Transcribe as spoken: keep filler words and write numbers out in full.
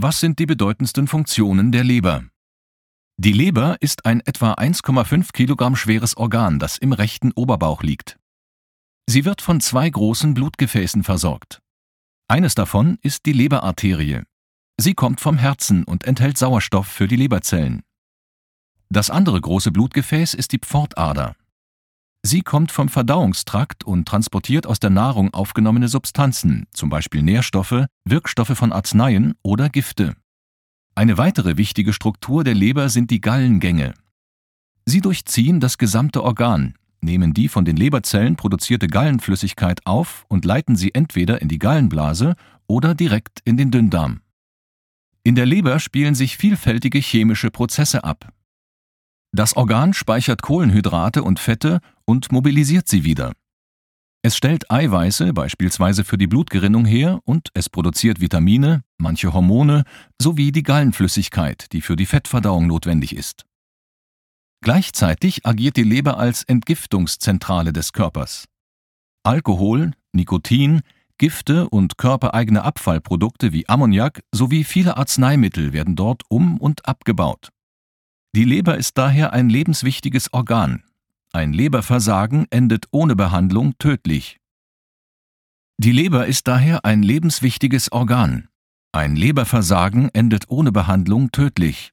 Was sind die bedeutendsten Funktionen der Leber? Die Leber ist ein etwa eins Komma fünf Kilogramm schweres Organ, das im rechten Oberbauch liegt. Sie wird von zwei großen Blutgefäßen versorgt. Eines davon ist die Leberarterie. Sie kommt vom Herzen und enthält Sauerstoff für die Leberzellen. Das andere große Blutgefäß ist die Pfortader. Sie kommt vom Verdauungstrakt und transportiert aus der Nahrung aufgenommene Substanzen, zum Beispiel Nährstoffe, Wirkstoffe von Arzneien oder Gifte. Eine weitere wichtige Struktur der Leber sind die Gallengänge. Sie durchziehen das gesamte Organ, nehmen die von den Leberzellen produzierte Gallenflüssigkeit auf und leiten sie entweder in die Gallenblase oder direkt in den Dünndarm. In der Leber spielen sich vielfältige chemische Prozesse ab. Das Organ speichert Kohlenhydrate und Fette und mobilisiert sie wieder. Es stellt Eiweiße beispielsweise für die Blutgerinnung her und es produziert Vitamine, manche Hormone sowie die Gallenflüssigkeit, die für die Fettverdauung notwendig ist. Gleichzeitig agiert die Leber als Entgiftungszentrale des Körpers. Alkohol, Nikotin, Gifte und körpereigene Abfallprodukte wie Ammoniak sowie viele Arzneimittel werden dort um- und abgebaut. Die Leber ist daher ein lebenswichtiges Organ. Ein Leberversagen endet ohne Behandlung tödlich. Die Leber ist daher ein lebenswichtiges Organ. Ein Leberversagen endet ohne Behandlung tödlich.